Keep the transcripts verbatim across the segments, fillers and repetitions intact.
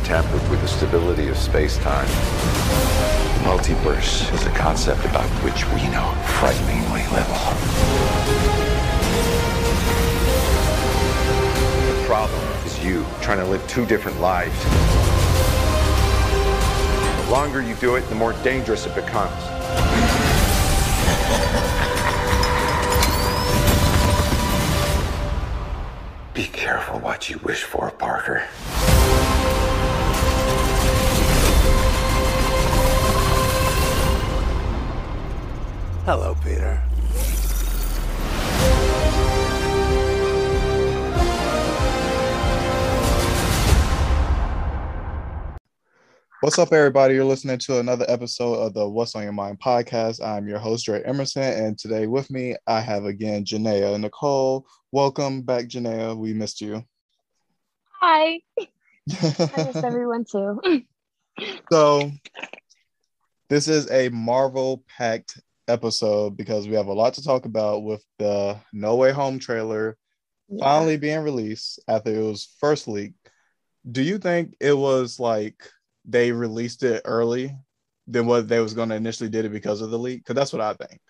tampered with the stability of space-time. Multiverse is a concept about which we know frighteningly little. The problem is you trying to live two different lives. The longer you do it, the more dangerous it becomes. Be careful what you wish for, Parker. Hello, Peter. What's up, everybody? You're listening to another episode of the What's on Your Mind podcast. I'm your host, Dre Emerson, and today with me, I have again Janaea Nicole. Welcome back, Janaea. We missed you. Hi. I missed everyone too. So, this is a Marvel-packed episode because we have a lot to talk about with the No Way Home trailer yeah. finally being released after it was first leaked. Do you think it was like they released it early than what they was going to initially did it because of the leak? Because that's what I think.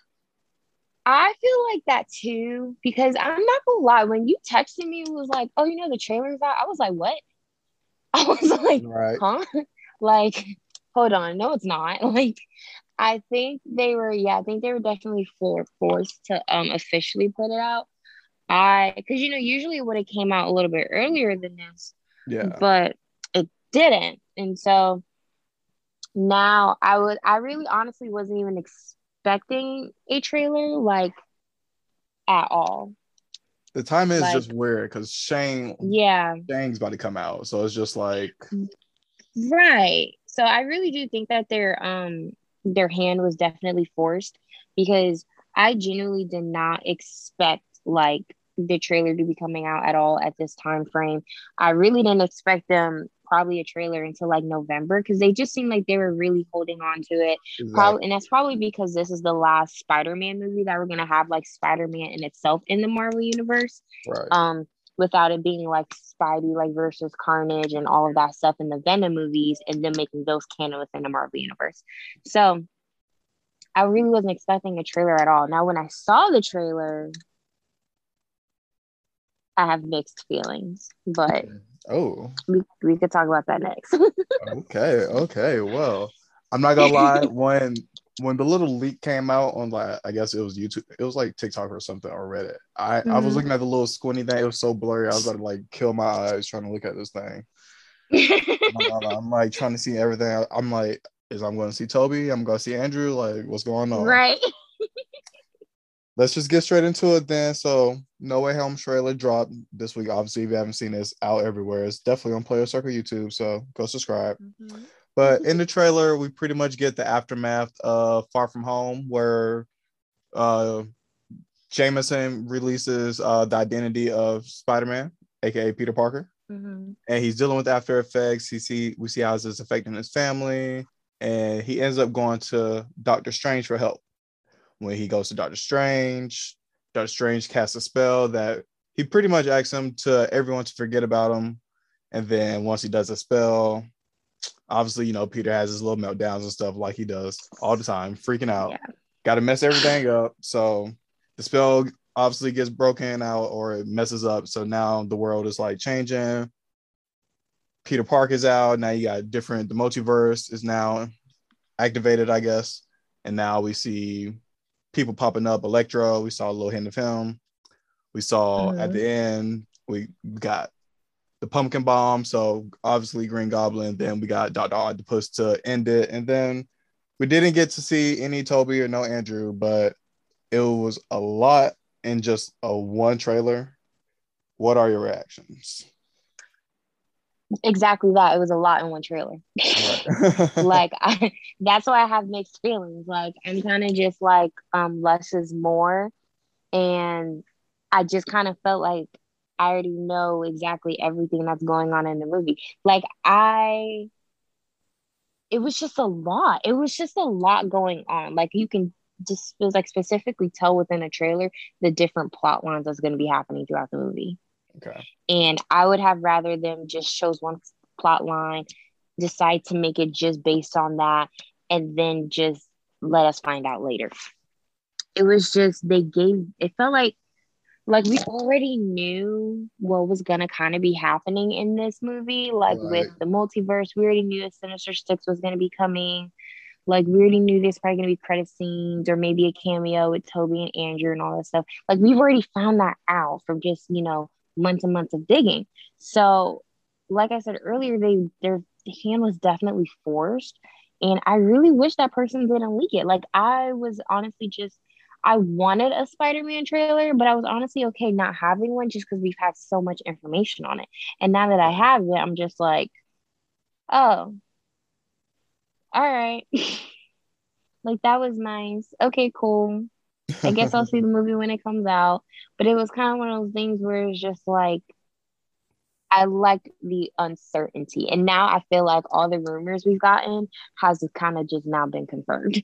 I feel like that too, because I'm not gonna lie, when you texted me, it was like, oh, you know, the trailer's out. I was like, what? I was like, right. huh? Like, hold on. No, it's not. Like, I think they were, yeah, I think they were definitely for, forced to um officially put it out. I, because, you know, usually it would have came out a little bit earlier than this. Yeah. But it didn't. And so now I would, I really honestly wasn't even expecting a trailer, like, at all. The time is like, just weird because Shang, yeah, Shang's about to come out. So it's just like. Right. So I really do think that their, um, their hand was definitely forced because I genuinely did not expect, like, the trailer to be coming out at all at this time frame. I really didn't expect them probably a trailer until like November because they just seemed like they were really holding on to it. Exactly. Probably, and that's probably because this is the last Spider-Man movie that we're gonna have like Spider-Man in itself in the Marvel universe. Right. Um, without it being like Spidey like versus Carnage and all of that stuff in the Venom movies and then making those canon within the Marvel universe. So I really wasn't expecting a trailer at all. Now when I saw the trailer, I have mixed feelings, but oh, we, we could talk about that next. okay, okay. Well, I'm not gonna lie. When when the little leak came out on like I guess it was YouTube, it was like TikTok or something or Reddit. I mm-hmm. I was looking at the little squinty thing. It was so blurry. I was about to like kill my eyes trying to look at this thing. I'm, I'm like trying to see everything. I'm like, is I'm going to see Toby? I'm going to see Andrew. Like, what's going on? Right. Let's just get straight into it then. So, No Way Home trailer dropped this week. Obviously, if you haven't seen this, out everywhere. It's definitely on Player Circle YouTube, so go subscribe. Mm-hmm. But in the trailer, we pretty much get the aftermath of Far From Home, where uh, Jameson releases uh, the identity of Spider-Man, aka Peter Parker, mm-hmm. and he's dealing with after effects. He see we see how this is affecting his family, and he ends up going to Doctor Strange for help. When he goes to Doctor Strange, Doctor Strange casts a spell that he pretty much asks him to everyone to forget about him. And then once he does a spell, obviously, you know, Peter has his little meltdowns and stuff like he does all the time, freaking out. Yeah. Got to mess everything up. So the spell obviously gets broken out or it messes up. So now the world is like changing. Peter Parker's out. Now you got different, the multiverse is now activated, I guess. And now we see people popping up. Electro, we saw a little hint of him. We saw mm-hmm. at the end, we got the pumpkin bomb. So obviously Green Goblin. Then we got Doctor Octopus to end it. And then we didn't get to see any Toby or no Andrew, but it was a lot in just a one trailer. What are your reactions? Exactly that. It was a lot in one trailer. Right. Like I, that's why I have mixed feelings. Like I'm kind of just like um less is more, and I just kind of felt like I already know exactly everything that's going on in the movie. Like I, it was just a lot. It was just a lot going on. Like you can just feels like specifically tell within a trailer the different plot lines that's going to be happening throughout the movie. Okay. And I would have rather them just chose one plot line decide to make it just based on that and then just let us find out later. It was just, they gave, it felt like, like we already knew what was going to kind of be happening in this movie. Like Right. with the multiverse, we already knew that Sinister Six was going to be coming. Like we already knew there's probably going to be credit scenes or maybe a cameo with Toby and Andrew and all that stuff. Like we've already found that out from just, you know, months and months of digging. So like I said earlier, they their hand was definitely forced. And I really wish that person didn't leak it. Like I was honestly just, I wanted a Spider-Man trailer, but I was honestly okay not having one just because we've had so much information on it. And now that I have it, I'm just like, oh, all right. Like that was nice. Okay, cool. I guess I'll see the movie when it comes out. But it was kind of one of those things where it's just like, I like the uncertainty. And now I feel like all the rumors we've gotten has kind of just now been confirmed.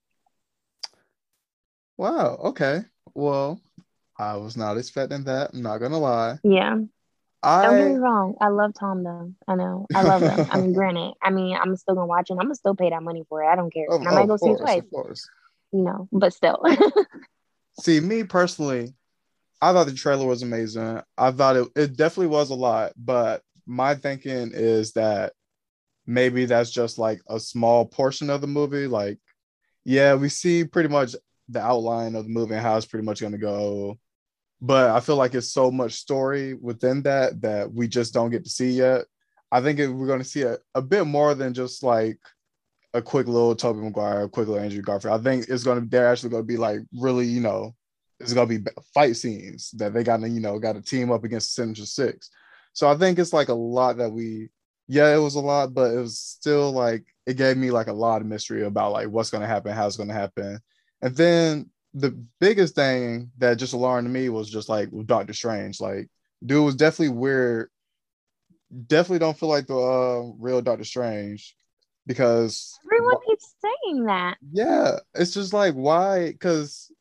Wow. Okay. Well, I was not expecting that. I'm not gonna lie. Yeah. I Don't get me wrong. I love Tom though. I know. I love him. I mean, granted, I mean, I'm still gonna watch it. I'm gonna still pay that money for it. I don't care. Of, And I might of go see it course, twice. of course. You know, but still. See, me personally, I thought the trailer was amazing. I thought it, it definitely was a lot, but my thinking is that maybe that's just like a small portion of the movie. Like, yeah, we see pretty much the outline of the movie and how it's pretty much going to go. But I feel like it's so much story within that that we just don't get to see yet. I think it, we're going to see a, a bit more than just like a quick little Tobey Maguire, a quick little Andrew Garfield. I think it's going to, they're actually going to be like really, you know, it's going to be fight scenes that they got to, you know, got to team up against Sinister Six. So I think it's like a lot that we, yeah, it was a lot, but it was still like, it gave me like a lot of mystery about like what's going to happen, how it's going to happen. And then the biggest thing that just alarmed me was just like with Doctor Strange. Like, dude was definitely weird. Definitely don't feel like the uh, real Doctor Strange because Everyone keeps saying that. Yeah, it's just like, why? Because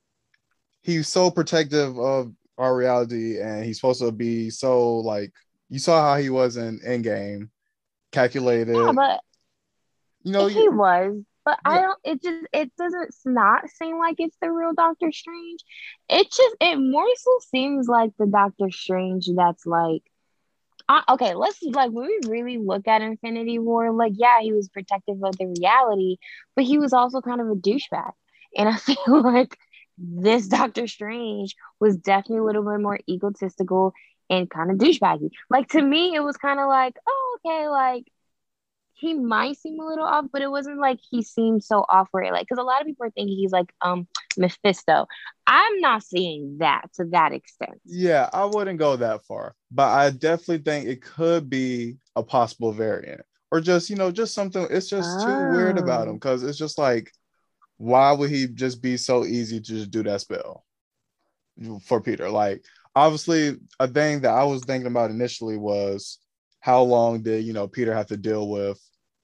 he's so protective of our reality and he's supposed to be so like, you saw how he was in Endgame, calculated. Yeah, but you know, he you, was. But yeah. I don't, it just, it doesn't not seem like it's the real Doctor Strange. It just, it more so seems like the Doctor Strange that's like, uh, okay, let's like, when we really look at Infinity War, like, yeah, he was protective of the reality, but he was also kind of a douchebag. And I feel like this Doctor Strange was definitely a little bit more egotistical and kind of douchebaggy. Like, to me, it was kind of like, oh, okay, like, he might seem a little off, but it wasn't like he seemed so off where it, like, because a lot of people are thinking he's like um Mephisto. I'm not seeing that to that extent. Yeah, I wouldn't go that far, but I definitely think it could be a possible variant or just, you know, just something. It's just oh. too weird about him because it's just like, why would he just be so easy to just do that spell for Peter? Like, obviously, a thing that I was thinking about initially was how long did, you know, Peter have to deal with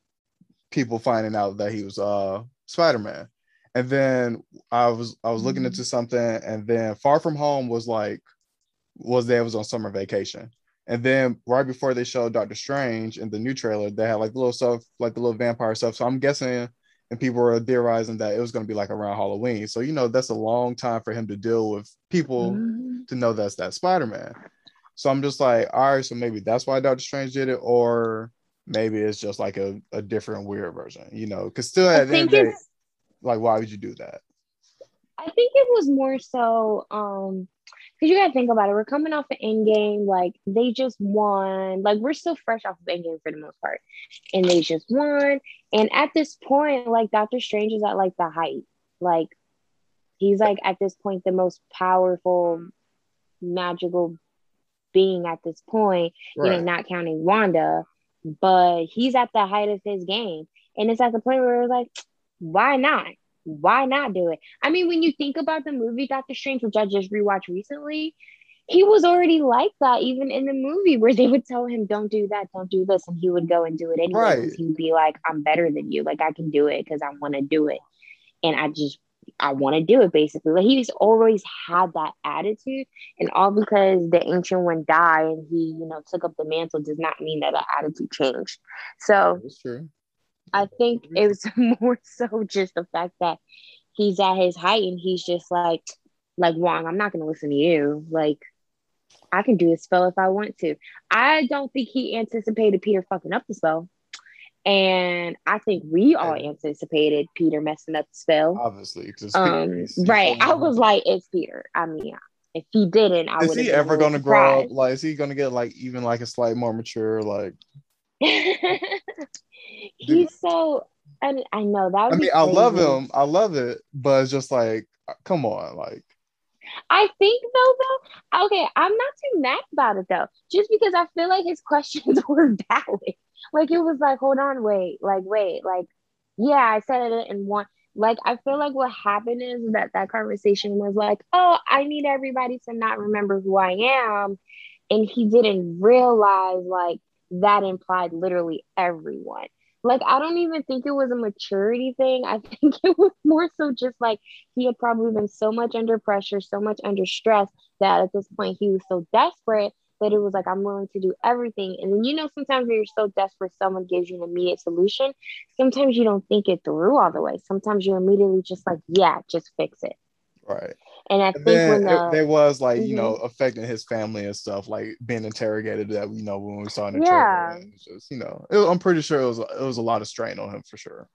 people finding out that he was uh Spider-Man. And then I was I was looking into something, and then Far From Home was like was there was on summer vacation. And then right before they showed Doctor Strange in the new trailer, they had like little stuff, like the little vampire stuff. So I'm guessing, and people were theorizing that it was going to be like around Halloween. So, you know, that's a long time for him to deal with people mm-hmm. to know that's that Spider-Man. So I'm just like, all right, so maybe that's why Doctor Strange did it, or maybe it's just like a, a different weird version, you know, because still at I the end of the day, like, why would you do that? I think it was more so, um, because you gotta think about it. We're coming off an Endgame, like they just won. Like we're still fresh off of Endgame for the most part, and they just won. And at this point, like Doctor Strange is at like the height. Like he's like at this point the most powerful, magical being at this point. Right. You know, not counting Wanda, but he's at the height of his game, and it's at the point where it's like, why not? Why not do it? I mean, when you think about the movie Doctor Strange, which I just rewatched recently, he was already like that, even in the movie where they would tell him, don't do that, don't do this. And he would go and do it anyway. Right. He would be like, I'm better than you. Like, I can do it because I want to do it. And I just, I want to do it, basically. Like, he's always had that attitude, and all because the Ancient One died and he, you know, took up the mantle does not mean that the attitude changed. So That's true. I think it was more so just the fact that he's at his height and he's just like, like, Wong, I'm not going to listen to you. Like, I can do a spell if I want to. I don't think he anticipated Peter fucking up the spell. And I think we all anticipated Peter messing up the spell. Obviously. Um, right. I was like, it's Peter. I mean, if he didn't, I would. Is he ever going to grow up? Like, is he going to get like even like a slight more mature? Like, he's so. I, I know that. Would I mean, be I crazy. love him. I love it, but it's just like, come on, like. I think though, though, okay, I'm not too mad about it though, just because I feel like his questions were valid. Like, it was like, hold on, wait, like, wait, like, yeah, I said it in one. Like, I feel like what happened is that that conversation was like, oh, I need everybody to not remember who I am. And he didn't realize, like, that implied literally everyone. Like, I don't even think it was a maturity thing. I think it was more so just like he had probably been so much under pressure, so much under stress that at this point he was so desperate that it was like, I'm willing to do everything. And then, you know, sometimes when you're so desperate, someone gives you an immediate solution. Sometimes you don't think it through all the way. Sometimes you're immediately just like, yeah, just fix it. Right. And I And think then when the, it, there was like, mm-hmm. you know, affecting his family and stuff, like being interrogated that, you know, when we saw in the yeah. trailer. It was just, you know, it, I'm pretty sure it was, it was a lot of strain on him for sure.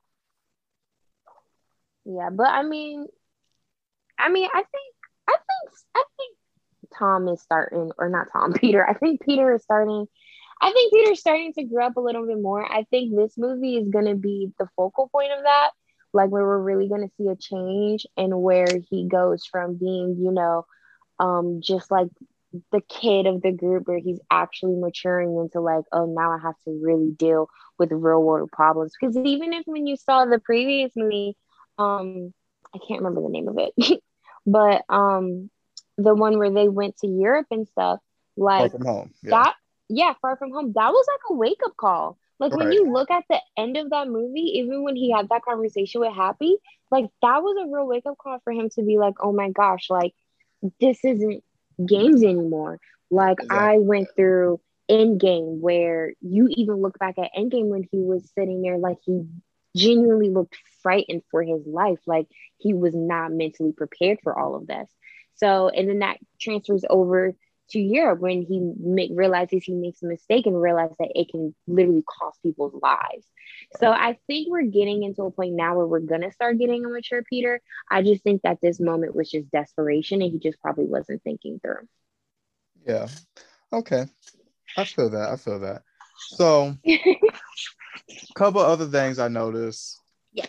Yeah. But I mean, I mean, I think, I think, I think Tom is starting, or not Tom, Peter. I think Peter is starting. I think Peter's starting to grow up a little bit more. I think this movie is going to be the focal point of that, like where we're really going to see a change and where he goes from being, you know, um, just like the kid of the group, where he's actually maturing into like, oh, now I have to really deal with real world problems. Because even if when you saw the previous movie, um, I can't remember the name of it, but um, the one where they went to Europe and stuff, like Far From Home. Yeah. that, yeah, Far From Home, that was like a wake up call. Like, when Right. you look at the end of that movie, even when he had that conversation with Happy, like that was a real wake up call for him to be like, oh my gosh, like this isn't games anymore. Like, Exactly. I went through Endgame, where you even look back at Endgame when he was sitting there, like he genuinely looked frightened for his life. Like, he was not mentally prepared for all of this. So, and then that transfers over to Europe when he make, realizes he makes a mistake and realizes that it can literally cost people's lives. So I think we're getting into a point now where we're going to start getting a mature Peter. I just think that this moment was just desperation and he just probably wasn't thinking through. Yeah. Okay. I feel that. I feel that. So, a couple other things I noticed. Yeah.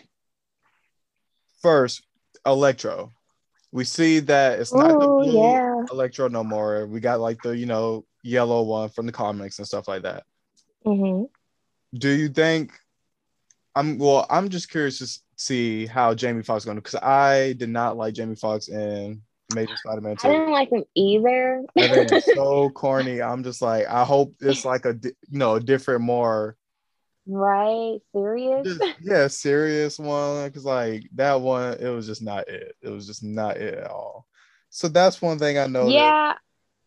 First, Electro. We see that it's not Ooh, the blue yeah. Electro no more. We got like the, you know, yellow one from the comics and stuff like that. Mm-hmm. Do you think, I'm well, I'm just curious to see how Jamie Foxx is going to, because I did not like Jamie Foxx in Amazing Spider-Man two. I didn't like him either. That thing was so corny. I'm just like, I hope it's like a, you know, a different, more right, serious. just, yeah, serious one. Because like that one, it was just not it. It was just not it at all. So that's one thing I noticed. Yeah.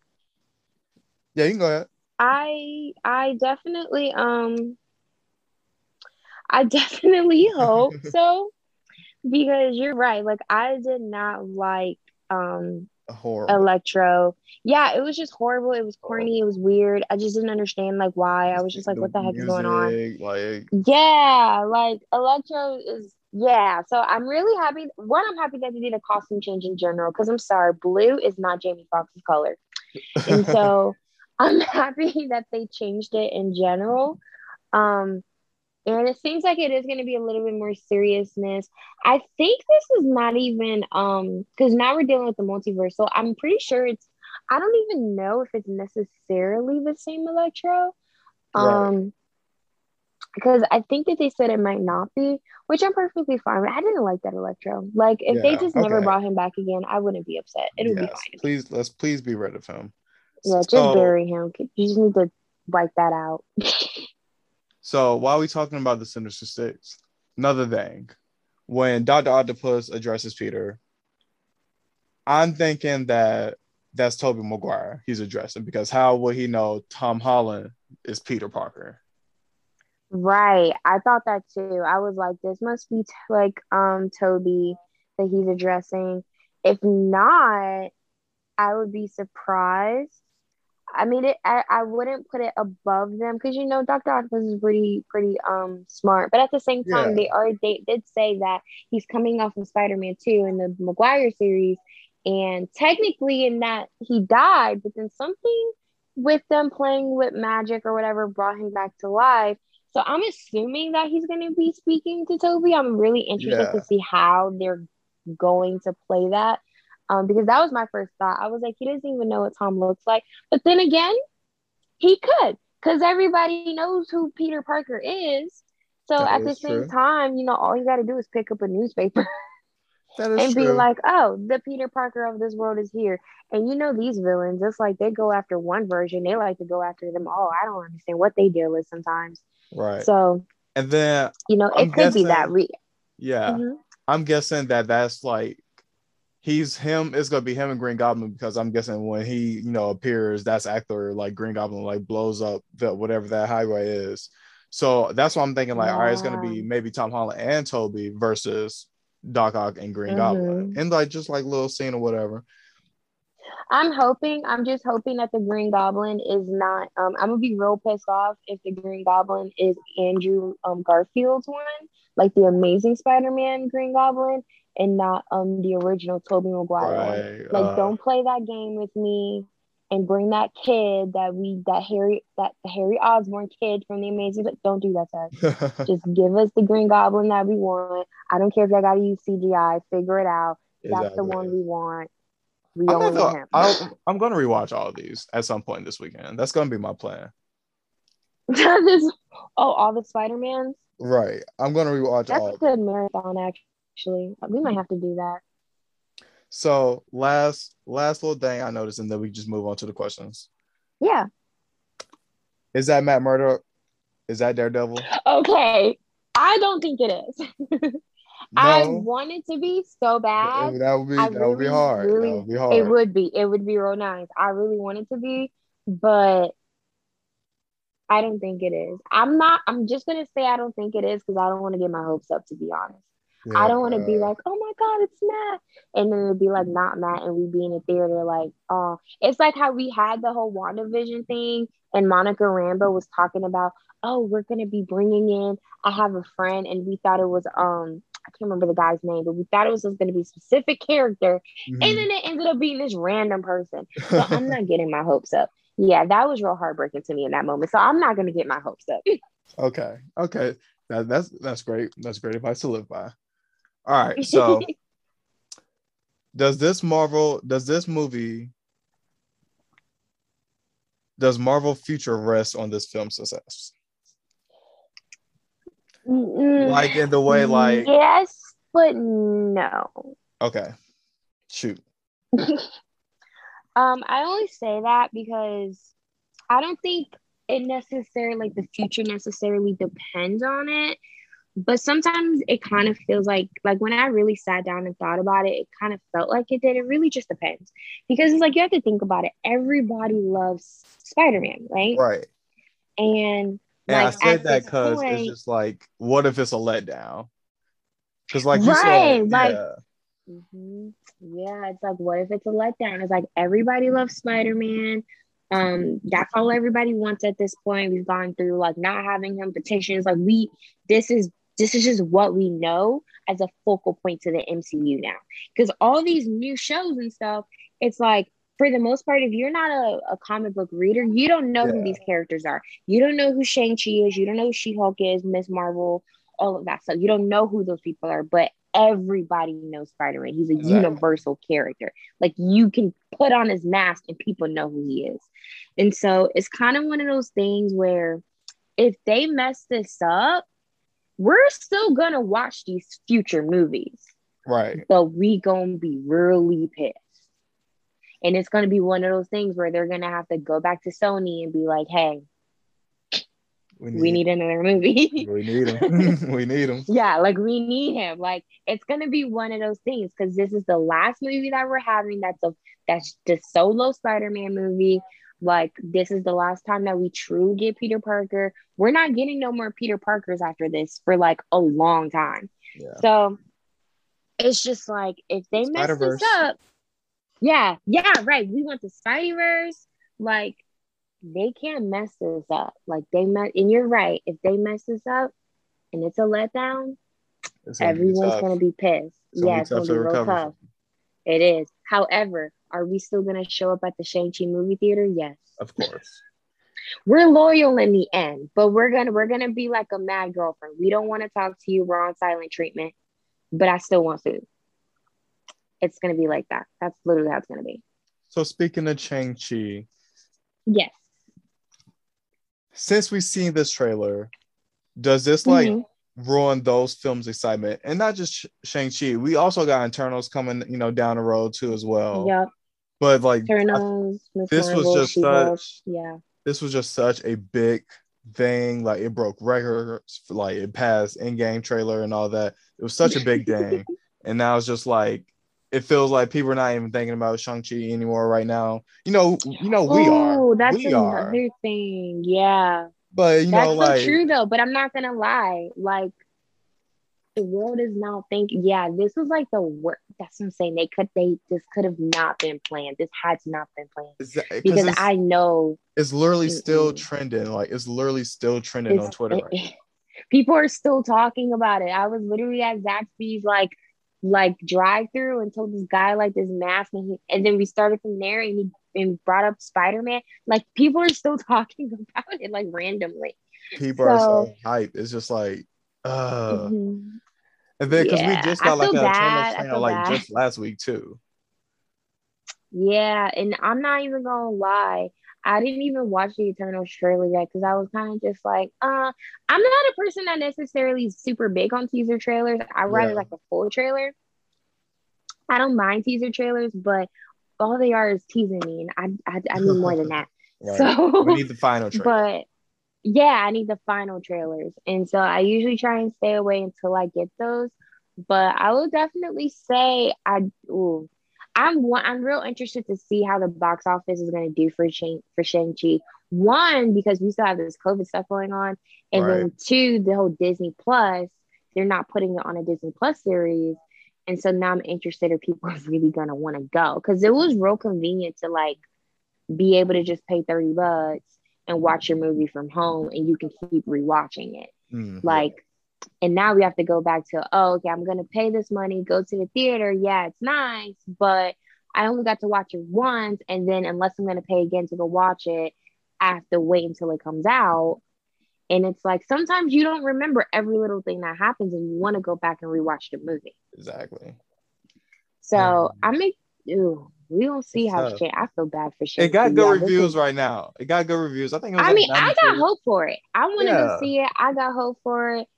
Yeah, you can go ahead. I I definitely um I definitely hope so, because you're right. Like, I did not like um Horrible. Electro. Yeah, it was just horrible. It was corny. It was weird. I just didn't understand like why. I was just like, The what the heck is going on? Like, Yeah, like Electro is, yeah. So I'm really happy. One, I'm happy that they did a costume change in general, because I'm sorry, blue is not Jamie Foxx's color. And so I'm happy that they changed it in general. Um, and it seems like it is going to be a little bit more seriousness. I think this is not even, um, because now we're dealing with the multiverse. So I'm pretty sure it's, I don't even know if it's necessarily the same Electro. right. Um, because I think that they said it might not be, which I'm perfectly fine with. I didn't like that Electro. Like, if Yeah, they just never okay. brought him back again, I wouldn't be upset. It would Yes, be fine. please, let's please be rid of him. Yeah, just So- bury him. You just need to wipe that out. So while we talking about the Sinister Six, another thing, when Doctor Octopus addresses Peter, I'm thinking that that's Tobey Maguire he's addressing, because how would he know Tom Holland is Peter Parker? Right. I thought that too. I was like, this must be t- like um Toby that he's addressing. If not, I would be surprised. I mean, it. I, I wouldn't put it above them because you know Doctor Octopus is pretty pretty um smart, but at the same time, Yeah. they are they did say that he's coming off of Spider-Man two in the Maguire series, and technically in that he died, but then something with them playing with magic or whatever brought him back to life. So I'm assuming that he's going to be speaking to Toby. I'm really interested Yeah. to see how they're going to play that. Um, because that was my first thought. I was like, he doesn't even know what Tom looks like. But then again, he could, because everybody knows who Peter Parker is. So That at the is same true. time, you know, all you got to do is pick up a newspaper That is and be true. like, oh, the Peter Parker of this world is here. And you know, these villains, it's like they go after one version, they like to go after them all. I don't understand what they deal with sometimes. Right. So, And then you know, I'm it could be that. guessing, Re- yeah, Mhm. I'm guessing that that's like he's him. It's gonna be him and Green Goblin, because I'm guessing when he you know appears, that's after like Green Goblin like blows up the whatever that highway is. So that's why I'm thinking like, all right, it's gonna be Yeah. maybe Tom Holland and Toby versus Doc Ock and Green Goblin, Mhm. and like just like little scene or whatever. I'm hoping, I'm just hoping that the Green Goblin is not, um, I'm gonna be real pissed off if the Green Goblin is Andrew um, Garfield's one, like the Amazing Spider-Man Green Goblin, and not um the original Tobey Maguire one. Right. Like, Uh, don't play that game with me and bring that kid that we, that Harry, that the Harry Osborn kid from the Amazing, don't do that to us. Just give us the Green Goblin that we want. I don't care if I gotta use C G I, figure it out. That's the exactly. one we want. We I'm only gonna, want him. I'm, I'm gonna rewatch all of these at some point this weekend. That's gonna be my plan. this, oh, all the Spider-Mans? Right. I'm gonna rewatch That's all a of them. good marathon, actually. We might have to do that. So last last little thing I noticed, and then we just move on to the questions. Yeah. Is that Matt Murdock? Is that Daredevil? Okay. I don't think it is. I No. want it to be so bad. That would be I that would be really, hard. really, That would be it hard. would be. It would be real nice. I really want it to be, but I don't think it is. I'm not, I'm just going to say I don't think it is because I don't want to get my hopes up, to be honest. Yeah. I don't want to be like, oh my God, it's Matt. And then it'd be like, not Matt. And we be in the theater like, oh, it's like how we had the whole WandaVision thing. And Monica Rambeau was talking about, oh, we're going to be bringing in, I have a friend. And we thought it was, um, I can't remember the guy's name, but we thought it was going to be a specific character. Mhm. And then it ended up being this random person. So I'm not getting my hopes up. Yeah, that was real heartbreaking to me in that moment. So I'm not going to get my hopes up. Okay. Okay. That, that's that's great. That's great advice to live by. All right. So does this Marvel, does this movie, does Marvel future rest on this film success? Like in the way, like, yes, but no. okay, shoot. um, I only say that because I don't think it necessarily, like the future necessarily depends on it. But sometimes it kind of feels like, like when I really sat down and thought about it, it kind of felt like it did. It really just depends. Because it's like, you have to think about it. Everybody loves Spider-Man, right? Right. And And like, I said at that this because point, it's just like, what if it's a letdown? Because like you right, said, like, yeah, mhm. Yeah, it's like, what if it's a letdown? It's like everybody loves Spider-Man. Um, that's all everybody wants at this point. We've gone through like not having him petitions. Like we, this is this is just what we know as a focal point to the M C U now. Because all these new shows and stuff, it's like for the most part, if you're not a, a comic book reader, you don't know who Yeah. these characters are. You don't know who Shang-Chi is. You don't know who She-Hulk is, Miss Marvel, all of that stuff. You don't know who those people are, but everybody knows Spider-Man. He's a Exactly. universal character. Like you can put on his mask and people know who he is. And so it's kind of one of those things where if they mess this up, we're still gonna watch these future movies, right. but we gonna be really pissed. And it's gonna be one of those things where they're gonna have to go back to Sony and be like, hey, We need, we need another movie. we need him. We need him. Yeah, like we need him. Like it's gonna be one of those things because this is the last movie that we're having. That's a that's the solo Spider-Man movie. Like this is the last time that we truly get Peter Parker. We're not getting no more Peter Parkers after this for like a long time. Yeah. So it's just like if they mess this up, yeah, yeah, right. We want the Spideyverse. Like they can't mess this up. Like they mess, and you're right. If they mess this up and it's a letdown, It's gonna everyone's be gonna be pissed. It's gonna Yeah, be it's gonna tough be to real recover tough. It is. However, are we still gonna show up at the Shang-Chi movie theater? Yes. Of course. We're loyal in the end, but we're gonna we're gonna be like a mad girlfriend. We don't want to talk to you. We're on silent treatment, but I still want food. It's gonna be like that. That's literally how it's gonna be. So speaking of Shang-Chi, yes. Since we've seen this trailer, does this like mm-hmm. ruin those films' excitement? And not just Shang-Chi, we also got Eternals coming, you know, down the road too as well. Yep. But like Eternals, Miss this Marvel, was just She-Hulk, such yeah. This was just such a big thing. Like it broke records, like it passed in-game trailer and all that. It was such a big thing. And now it's just like it feels like people are not even thinking about Shang-Chi anymore right now. You know, you know, we oh, are. Oh, that's we another are. thing. Yeah. But you that's know, so like true though. But I'm not gonna lie. Like the world is now thinking, yeah, this was like the worst. That's what I'm saying. They could they this could have not been planned. This had not been planned. Because I know it's literally mm-mm. still trending. Like it's literally still trending it's, on Twitter. It, right now. People are still talking about it. I was literally at Zaxby's like like drive through and told this guy like this mask and, he, and then we started from there and he and brought up Spider-Man. Like people are still talking about it like randomly. People so, are so hyped. It's just like uh mm-hmm. and then because yeah. we just got like an Eternals trailer like bad. just last week too. Yeah, and I'm not even gonna lie. I didn't even watch the Eternals trailer yet because I was kind of just like, uh, I'm not a person that necessarily is super big on teaser trailers. I rather Yeah. like a full trailer. I don't mind teaser trailers, but all they are is teasing me, and I I, I need more than that. Right. So we need the final trailer. But yeah, I need the final trailers, and so I usually try and stay away until I get those. But I will definitely say I ooh. I'm I'm real interested to see how the box office is going to do for Shang for Shang-Chi. One, because we still have this COVID stuff going on, and Right. then two, the whole Disney Plus, they're not putting it on a Disney Plus series, and so now I'm interested if people are really going to want to go because it was real convenient to like be able to just pay thirty bucks and watch your movie from home, and you can keep rewatching it, Mm, like. And now we have to go back to, oh, okay, I'm going to pay this money, go to the theater. Yeah, it's nice, but I only got to watch it once. And then unless I'm going to pay again to go watch it, I have to wait until it comes out. And it's like, sometimes you don't remember every little thing that happens and you want to go back and rewatch the movie. Exactly. So Um, I make, ew, we don't see It's how tough. shit. I feel bad for shit. It got good Yeah, this reviews is- right now. It got good reviews. I think it was I like mean, I got ninety-two. hope for it. I want to Yeah. go see it. I got hope for it.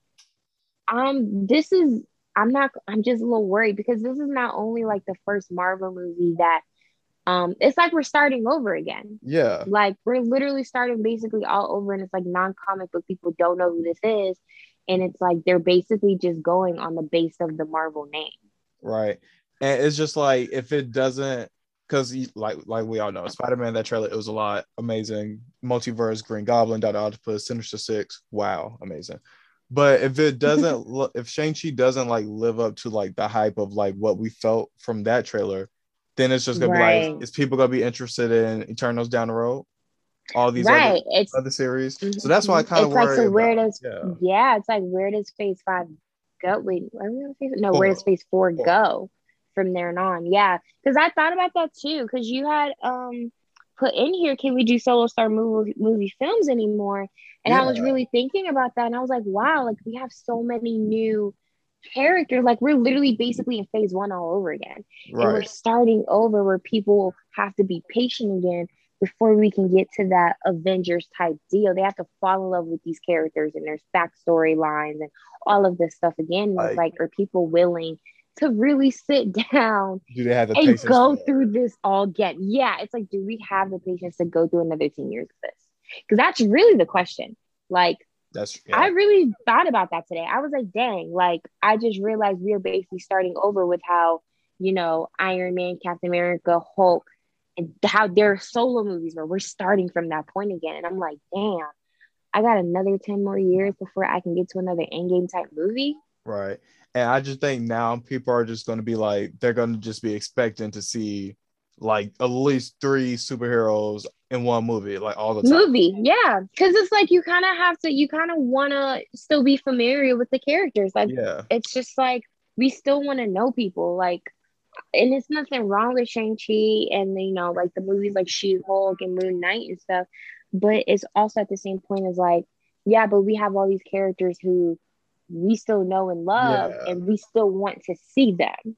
Um, this is I'm not I'm just a little worried because this is not only like the first Marvel movie that um it's like we're starting over again. Yeah. Like we're literally starting basically all over, and it's like non-comic book people don't know who this is, and it's like they're basically just going on the base of the Marvel name. Right. And it's just like if it doesn't, because like like we all know, Spider-Man, that trailer, it was a lot. Amazing. Multiverse, Green Goblin, Doctor Octopus, Sinister Six. Wow, amazing. But if it doesn't look, if Shang-Chi doesn't like live up to like the hype of like what we felt from that trailer, then it's just gonna Right. be like, is people gonna be interested in Eternals down the road? All these Right. other, It's other series. Mhm. So that's why I kind of It's like, worry so where about- does yeah. yeah. It's like where does Phase Five go? Wait, are we on Phase? No, Four. where does Phase Four, Four. go from there on? Yeah, because I thought about that too. Because you had um put in here, can we do solo star movie movie films anymore? And I was Yeah. really thinking about that, and I was like, wow, like we have so many new characters. Like we're literally basically in Phase One all over again. And we're Right. starting over where people have to be patient again before we can get to that Avengers type deal. They have to fall in love with these characters and there's backstory lines and all of this stuff again. And it's Like- like, are people willing to really sit down Do they have the and patience? go for it? through this all again? Yeah, it's like, do we have the patience to go through another ten years of this? Because that's really the question. Like, That's yeah. I really thought about that today. I was like, dang, like I just realized we are basically starting over with how, you know, Iron Man, Captain America, Hulk, and how their solo movies were. We're starting from that point again. And I'm like, damn, I got another ten more years before I can get to another Endgame type movie. Right. And I just think now people are just going to be like, they're going to just be expecting to see like at least three superheroes in one movie, like all the time. Movie, yeah. Because it's like you kind of have to, you kind of want to still be familiar with the characters. Like, yeah. It's just like, we still want to know people. Like, and it's nothing wrong with Shang-Chi and, you know, like the movies like She-Hulk and Moon Knight and stuff. But it's also at the same point as like, yeah, but we have all these characters who we still know and love, yeah. and we still want to see them.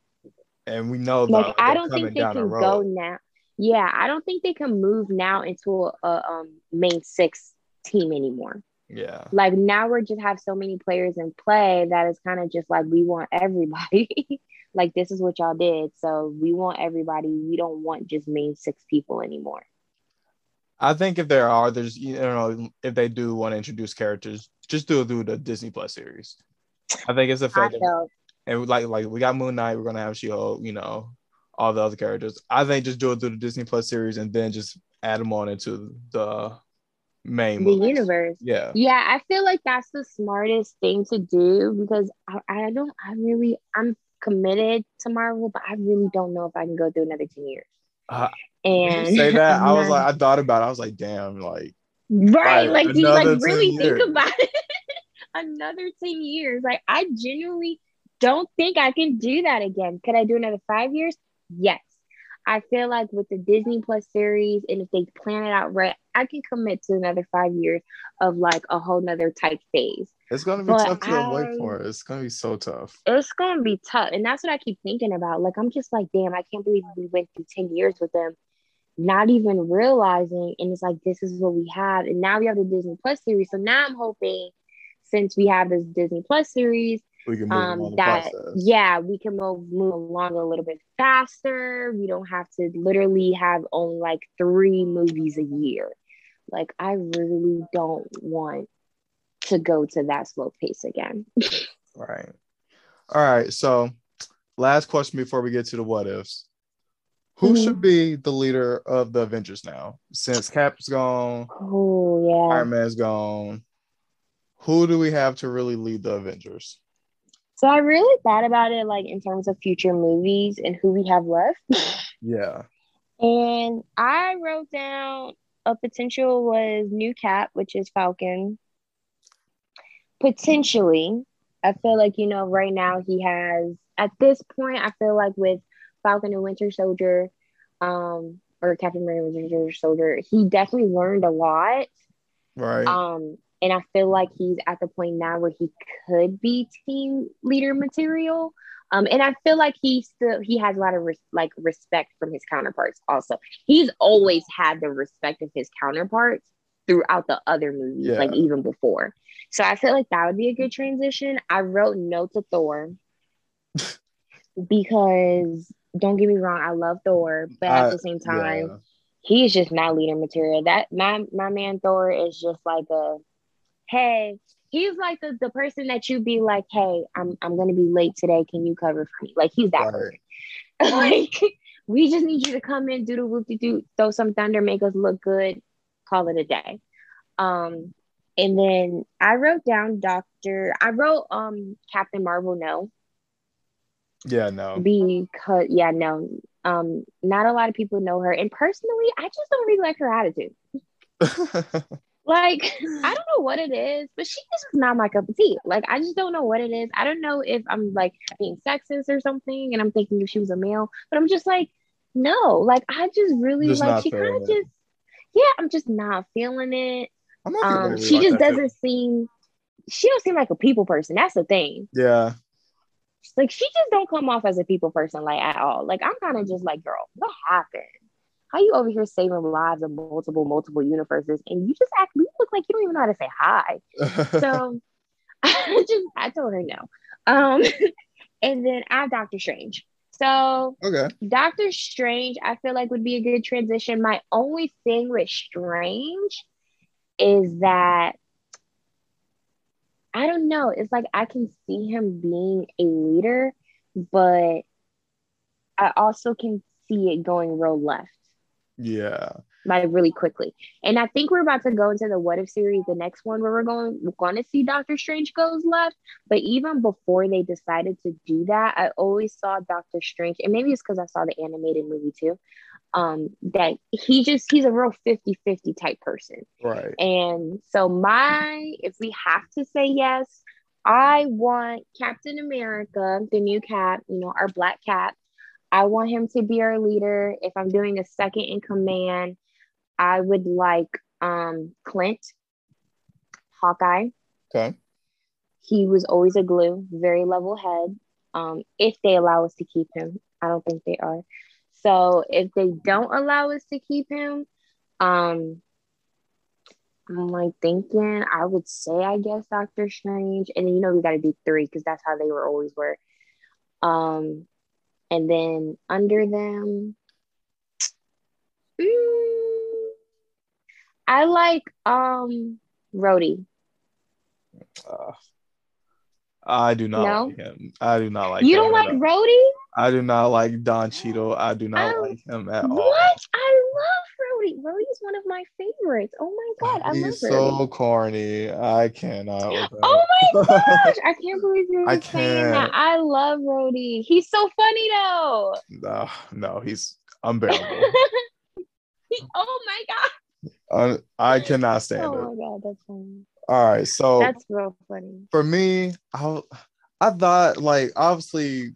And we know like I don't think they can go now. Yeah, I don't think they can move now into a, a um main six team anymore. Yeah. Like now we're just have so many players in play that it's kind of just like we want everybody. Like this is what y'all did, so we want everybody. We don't want just main six people anymore. I think if there are, there's you know if they do want to introduce characters, just do it through the Disney Plus series. I think it's effective. And like like we got Moon Knight, we're gonna have She-Hulk, you know, all the other characters. I think just do it through the Disney Plus series and then just add them on into the main the movies. universe. Yeah. Yeah, I feel like that's the smartest thing to do because I, I don't I really I'm committed to Marvel, but I really don't know if I can go through another ten years. Uh, and you say that, I was not, like, I thought about it. I was like, damn, like right, like, like do you like really years. think about it? Another ten years. Like I genuinely don't think I can do that again. Could I do another five years? Yes. I feel like with the Disney Plus series, and if they plan it out right, I can commit to another five years of like a whole nother type phase. It's gonna be but tough to I, wait for it. It's gonna be so tough. It's gonna be tough. And that's what I keep thinking about. Like I'm just like, damn, I can't believe we went through ten years with them, not even realizing. And it's like, this is what we have. And now we have the Disney Plus series. So now I'm hoping since we have this Disney Plus series, we can move um, along that the process. Yeah, we can move, move along a little bit faster. We don't have to literally have only like three movies a year. Like I really don't want to go to that slow pace again. Right. All right. So last question before we get to the what ifs. Who mm-hmm. should be the leader of the Avengers now? Since Cap's gone, oh yeah, Iron Man's gone. Who do we have to really lead the Avengers? So I really thought about it like in terms of future movies and who we have left. Yeah. And I wrote down a potential was new Cap, which is Falcon. Potentially, I feel like, you know, right now he has, at this point, I feel like with Falcon and Winter Soldier, um, or Captain America Winter Soldier, he definitely learned a lot. Right. Um, And I feel like he's at the point now where he could be team leader material. Um, and I feel like he still he has a lot of res- like respect from his counterparts. Also, he's always had the respect of his counterparts throughout the other movies, yeah. like even before. So I feel like that would be a good transition. I wrote no to Thor because don't get me wrong, I love Thor, but at I, the same time, yeah. he's just not leader material. That my my man Thor is just like a hey, he's like the, the person that you'd be like, hey, I'm I'm gonna be late today. Can you cover for me? Like he's that right. person. Like we just need you to come in, do the whoop-de-doo, throw some thunder, make us look good, call it a day. Um, and then I wrote down Doctor. I wrote um Captain Marvel. No. Yeah, no. Because yeah, no. Um, not a lot of people know her, and personally, I just don't really like her attitude. Like, I don't know what it is, but she just was not my cup of tea. Like, I just don't know what it is. I don't know if I'm, like, being sexist or something, and I'm thinking if she was a male, but I'm just like, no. Like, I just really, just like, she kind of just, yeah, I'm just not feeling it. I'm not um, really she like just doesn't too. seem, she don't seem like a people person. That's the thing. Yeah. Like, she just don't come off as a people person, like, at all. Like, I'm kind of just like, girl, what happened? How you over here saving lives in multiple, multiple universes, and you just act, you look like you don't even know how to say hi. So I just, I told her no. Um, and then I have Doctor Strange. So okay. Doctor Strange, I feel like would be a good transition. My only thing with Strange is that don't know. It's like I can see him being a leader, but I also can see it going real left. Yeah. Like really quickly. And I think we're about to go into the What If series, the next one where we're going we're going to see Doctor Strange goes left. But even before they decided to do that, I always saw Doctor Strange, and maybe it's because I saw the animated movie too. Um, that he just he's a real fifty-fifty type person. Right. And so my if we have to say yes, I want Captain America, the new Cap, you know, our black Cap. I want him to be our leader. If I'm doing a second in command, I would like um, Clint, Hawkeye. Okay. He was always a glue, very level head. Um, if they allow us to keep him, I don't think they are. So if they don't allow us to keep him, um, I'm like thinking I would say, I guess, Doctor Strange. And then, you know, we got to do three because that's how they were always were. Um, and then under them, mm, I like um Rhodey. Uh, I do not No? like him. I do not like You him don't at like all. Rhodey? I do not like Don Cheadle. I do not I, like him at all. what? I love Rhodey. Rhodey's one of my favorites. Oh my god, I love He's Rhodey. so corny. I cannot with him. Oh my gosh, I can't believe you're I saying that. can't. I love Rhodey. He's so funny though. No, no, he's unbearable. Oh my god. Uh, I cannot stand Oh it. my god, that's funny. All right, so That's real funny. for me, I I thought like obviously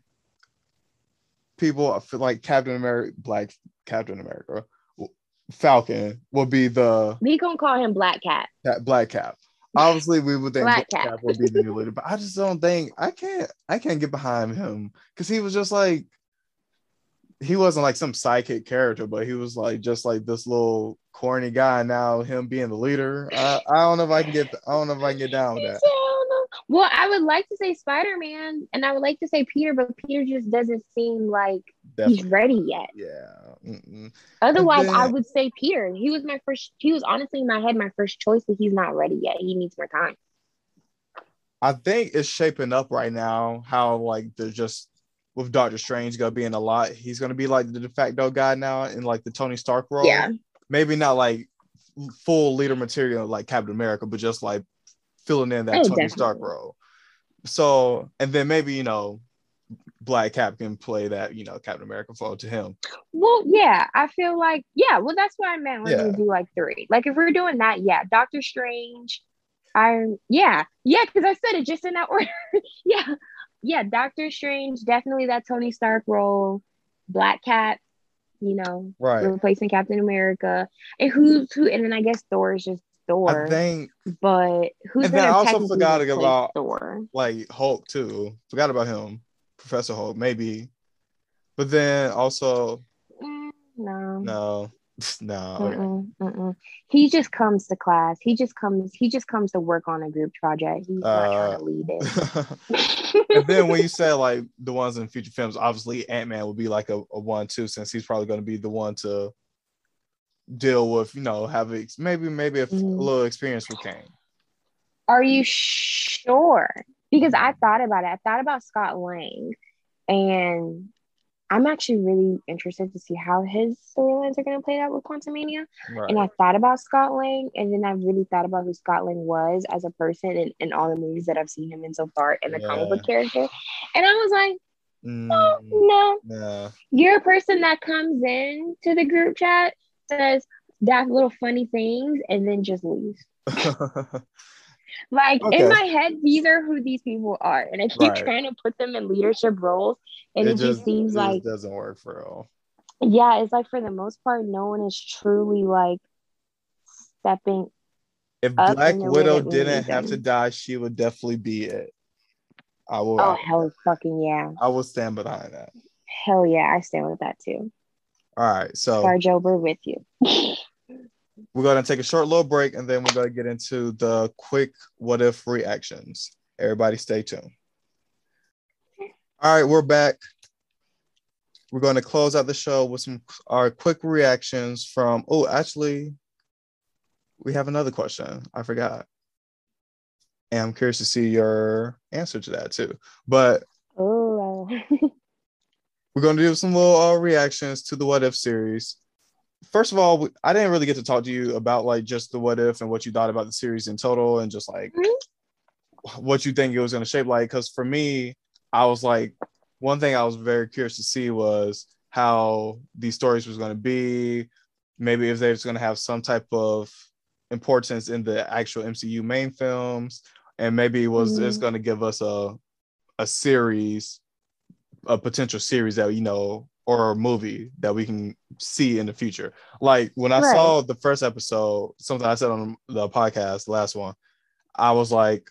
people feel like Captain America, Black Captain America, Falcon will be the We gonna call him Black Cat. that Black Cap. Obviously, we would think Black Black Cap. Cap would be the new leader, but I just don't think I can't I can't get behind him because he was just like he wasn't like some sidekick character, but he was like just like this little corny guy. Now him being the leader, I, I don't know if I can get I don't know if I can get down with that. Well, I would like to say Spider-Man, and I would like to say Peter, but Peter just doesn't seem like Definitely. he's ready yet. Yeah. Mm-mm. Otherwise, then, I would say Peter. He was my first. He was honestly in my head my first choice, but he's not ready yet. He needs more time. I think it's shaping up right now. How like they're just with Doctor Strange gonna be in a lot. He's gonna be like the de facto guy now in like the Tony Stark role. Yeah. Maybe not like full leader material like Captain America, but just like filling in that Oh, Tony definitely. Stark role. So, and then maybe, you know, Black Cap can play that, you know, Captain America role to him. Well, yeah, I feel like, yeah, well, that's what I meant when Yeah. we do like three. Like, if we're doing that, yeah, Doctor Strange, Iron, yeah, yeah, because I said it just in that order. yeah, yeah, Doctor Strange, definitely that Tony Stark role, Black Cat, you know, Right. replacing Captain America, and who's who, and then I guess Thor is just Thor. I think, but who's and then gonna I also technically forgot replace about Thor? like Hulk too. Forgot about him, Professor Hulk, maybe. But then also, Mm, no. no, no. Okay. Mm-mm, mm-mm. He just comes to class. He just comes. He just comes to work on a group project. He's not Uh, trying to lead it. And then when you say like the ones in future films, obviously Ant-Man will be like a, a one too, since he's probably going to be the one to deal with, you know, have ex- maybe maybe a, Mm. a little experience with Kang. Are you sure? Because I thought about it. I thought about Scott Lang, and I'm actually really interested to see how his storylines are going to play out with Quantumania. Right. And I thought about Scott Lang, and then I really thought about who Scott Lang was as a person and, and all the movies that I've seen him in so far and the Yeah. comic book character. And I was like, Mm, no, yeah. you're a person that comes in to the group chat, says that little funny things, and then just leaves. Like Okay. in my head, these are who these people are, and I keep Right. trying to put them in leadership roles, and it, just seems it like, just doesn't work for real. yeah, it's like for the most part, no one is truly like stepping. If Up Black in the way Widow that we didn't need have them. to die, she would definitely be it. I will. Oh I, hell, fucking yeah, I will stand behind that. hell yeah, I stand with that too. All right, so Charge over with you. we're going to take a short little break, and then we're going to get into the quick what if reactions. Everybody stay tuned. All right, we're back. We're going to close out the show with some our quick reactions from, oh, actually, we have another question. I forgot. And I'm curious to see your answer to that too. But Oh, we're going to do some little uh, reactions to the What If series. First of all, I didn't really get to talk to you about like just the What If and what you thought about the series in total and just like mm-hmm. what you think it was going to shape like. Because for me, I was like, one thing I was very curious to see was how these stories was going to be. Maybe if they're going to have some type of importance in the actual M C U main films, and maybe it was mm-hmm. it's going to give us a a series, a potential series that, you know, or a movie that we can see in the future. Like when I right. saw the first episode, something I said on the podcast, the last one, I was like,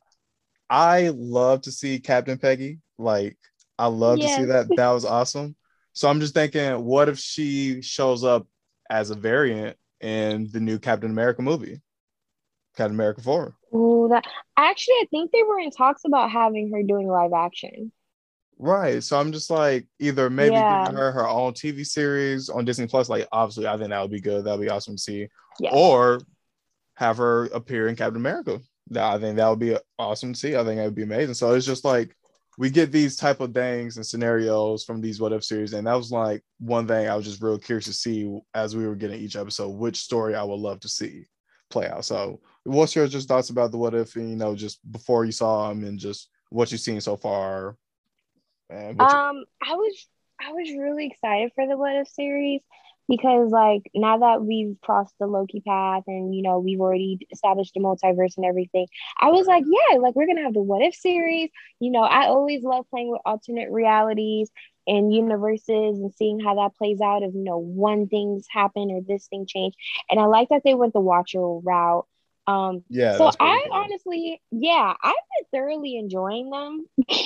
I love to see Captain Peggy. Like I love yes. to see that. That was awesome. So I'm just thinking, what if she shows up as a variant in the new Captain America movie, Captain America four? Oh, that actually, I think they were in talks about having her doing live action. Right. So I'm just like, either maybe yeah. giving her her own T V series on Disney Plus. Like, obviously, I think that would be good. That would be awesome to see. Yeah. Or have her appear in Captain America. That I think that would be awesome to see. I think that would be amazing. So it's just like, we get these type of things and scenarios from these What If series. And that was like one thing I was just real curious to see as we were getting each episode, which story I would love to see play out. So what's your just thoughts about the What If, and, you know, just before you saw them and just what you've seen so far? And what um, you- I was I was really excited for the What If series because, like, now that we've crossed the Loki path and, you know, we've already established the multiverse and everything, I was like, yeah, like, we're gonna have the What If series. You know, I always love playing with alternate realities and universes and seeing how that plays out if, you know, one thing's happened or this thing changed. And I like that they went the Watcher route. Um, yeah. So I cool. honestly, yeah, I've been thoroughly enjoying them.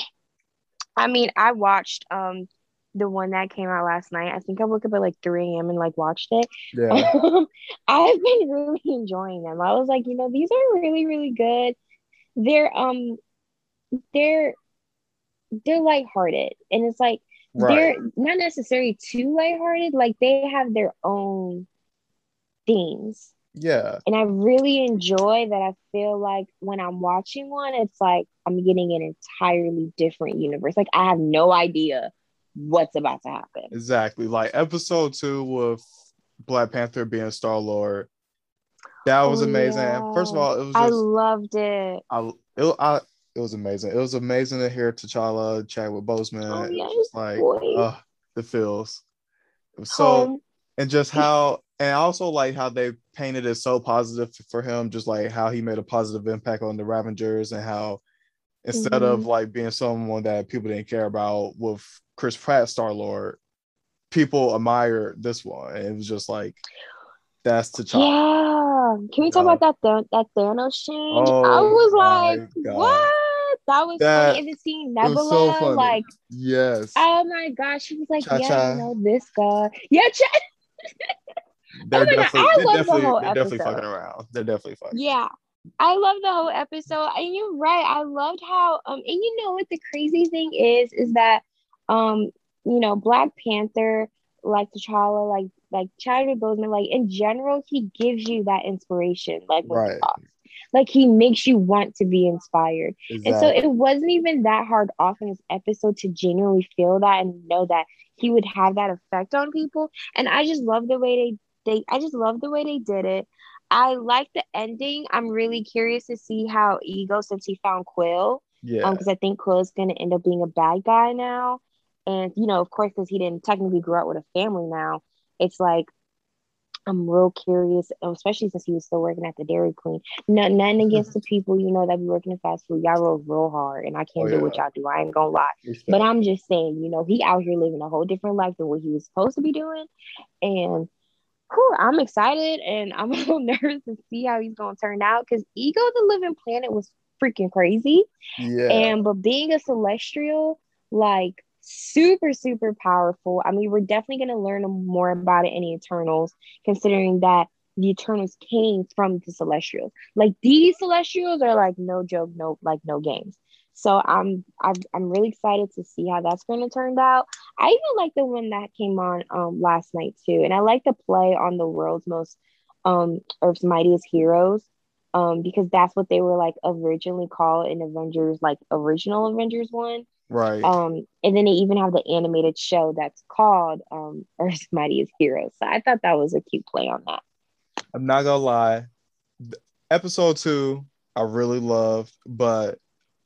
I mean, I watched um the one that came out last night. I think I woke up at like three a.m. and like watched it. Yeah. I've been really enjoying them. I was like, you know, these are really, really good. They're um they're they're lighthearted. And it's like right. they're not necessarily too lighthearted. Like they have their own themes. Yeah. And I really enjoy that. I feel like when I'm watching one, it's like I'm getting an entirely different universe. Like I have no idea what's about to happen. Exactly. Like episode two with Black Panther being Star-Lord. That was oh, amazing. Yeah. First of all, it was just, I loved it. I, it, I, it was amazing. It was amazing to hear T'Challa chat with Boseman. Oh, yes, it was just like, uh, the feels. It was so, um, and just how, and I also like how they painted it so positive for him, just like how he made a positive impact on the Ravengers and how instead mm-hmm. of like being someone that people didn't care about with Chris Pratt Star-Lord, people admire this one. And it was just like, that's T'Challa. Yeah. Can we talk about that Th- that Thanos change? Oh, I was like, God. What? That was that, funny. And then seeing Nebula, so like, yes. Oh my gosh. She was like, Cha-cha. Yeah, you know, this guy. Yeah, Cha- They're oh definitely, God, I they're, love definitely, the whole they're definitely fucking around. They're definitely fucking. Yeah, I love the whole episode, and you're right. I loved how um, and you know what the crazy thing is, is that um, you know, Black Panther, like T'Challa, like like Chadwick Boseman, like in general, he gives you that inspiration, like when right. he talks. Like he makes you want to be inspired, exactly. And so it wasn't even that hard off in this episode to genuinely feel that and know that he would have that effect on people. And I just love the way they. They, I just love the way they did it. I like the ending. I'm really curious to see how Ego, since he found Quill, yeah, um, because I think Quill is going to end up being a bad guy now. And you know, of course, because he didn't technically grow up with a family now, it's like I'm real curious, especially since he was still working at the Dairy Queen. No, nothing against the people, you know, that be working in fast food. Y'all roll real hard, and I can't oh, do yeah. what y'all do. I ain't gonna lie, Respect. But I'm just saying, you know, he out here living a whole different life than what he was supposed to be doing, and. Cool. I'm excited and I'm a little nervous to see how he's gonna turn out because Ego the Living Planet was freaking crazy. Yeah. And but being a celestial, like super, super powerful. I mean, we're definitely gonna learn more about it in the Eternals, considering that the Eternals came from the Celestials. Like these Celestials are like no joke, no like no games. So I'm I'm I'm really excited to see how that's going to turn out. I even like the one that came on um last night too, and I like the play on the world's most um Earth's mightiest heroes. Um, because that's what they were like originally called in Avengers, like original Avengers one. Right. Um, and then they even have the animated show that's called um Earth's Mightiest Heroes. So I thought that was a cute play on that. I'm not gonna lie. Episode two, I really loved, but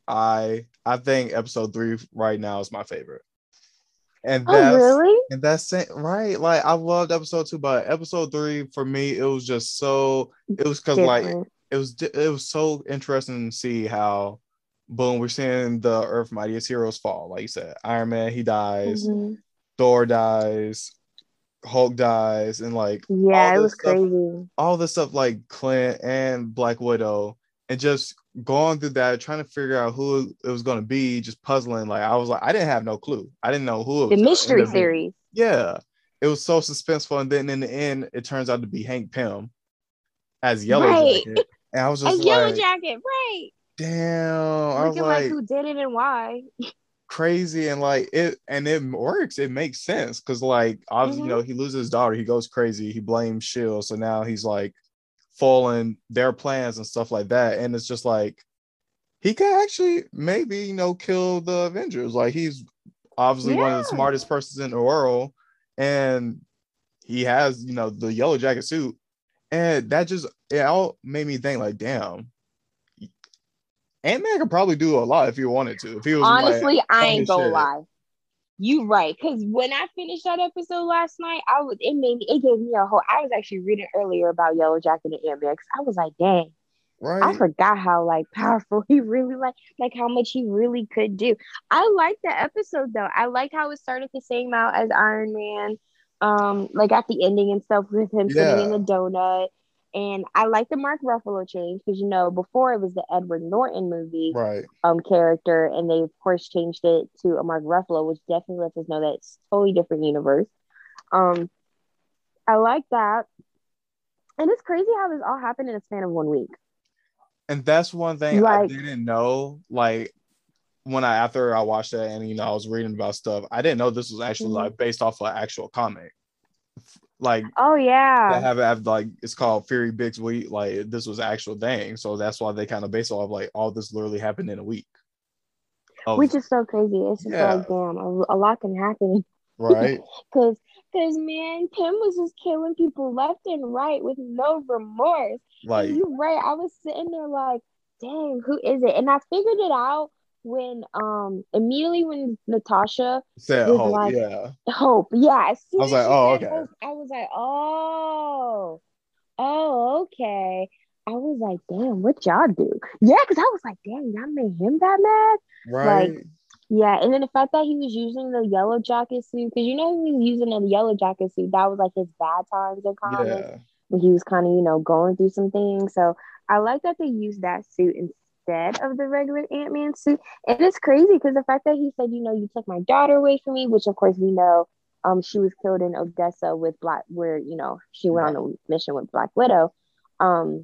I I think episode three right now is my favorite. And Oh, that's really? and that's it, right. Like I loved episode two, but episode three for me, it was just so it was because like Different. it was it was so interesting to see how boom, we're seeing the Earth Mightiest Heroes fall. Like you said, Iron Man, he dies, Mhm. Thor dies, Hulk dies, and like all Yeah, it this was stuff, crazy. all this stuff like Clint and Black Widow, and just going through that, trying to figure out who it was going to be, just puzzling. Like I was like, I didn't have no clue. I didn't know who it The was going to mystery end up being. series. Yeah, it was so suspenseful, and then in the end, it turns out to be Hank Pym as Yellow Right. Jacket, and I was A just Yellow like, Jacket, right. damn. I was Looking like like, who did it and why. crazy, and like it and it works, it makes sense because like obviously, Mhm. you know, he loses his daughter, he goes crazy, he blames Shield, so now he's like following their plans and stuff like that, and it's just like he could actually maybe, you know, kill the Avengers. Like he's obviously one of the Yeah. smartest persons in the world, and he has, you know, the Yellow Jacket suit, and that just it all made me think like, damn, Ant-Man could probably do a lot if he wanted to, if he was like Honestly, I on ain't his gonna shit. lie. You right, because when I finished that episode last night, I was it made me it gave me a whole. I was actually reading earlier about Yellow Jacket and Ant-Man because I was like, dang, I Right? forgot how like powerful he really like like how much he really could do. I liked the episode though. I liked how it started the same out as Iron Man, um, like at the ending and stuff with him sitting in Yeah. the donut. And I like the Mark Ruffalo change because you know before it was the Edward Norton movie Right. um character, and they of course changed it to a Mark Ruffalo, which definitely lets us know that it's a totally different universe. Um, I like that, and it's crazy how this all happened in a span of one week. And that's one thing I Like, didn't know. Like when I after I watched that and you know I was reading about stuff, I didn't know this was actually mhm. like based off an actual comic. Like oh they yeah, have, have like it's called Fury Big's Week. Like this was an actual thing, so that's why they kind of base it off like all this literally happened in a week. Of, which is so crazy. It's just yeah, like damn, a, a lot can happen. right. Cause, cause man, Pim was just killing people left and right with no remorse. Like And you're right. I was sitting there like, dang, who is it? And I figured it out when um immediately when Natasha said was Hulk, like, yeah. Hope. Yeah, as soon I was as like, she oh, said okay. Hope, I was like, oh, oh, okay. I was like, damn, what y'all do? Yeah, because I was like, damn, y'all made him that mad? Right. Like, yeah, and then the fact that he was using the Yellow Jacket suit, because you know he was using the Yellow Jacket suit, that was like his bad times in comics Yeah. when he was kind of, you know, going through some things. So I like that they used that suit instead of the regular Ant-Man suit. And it's crazy because the fact that he said, you know, you took my daughter away from me, which of course we know um she was killed in Odessa with Black, where, you know, she went Right. on a mission with Black Widow. Um,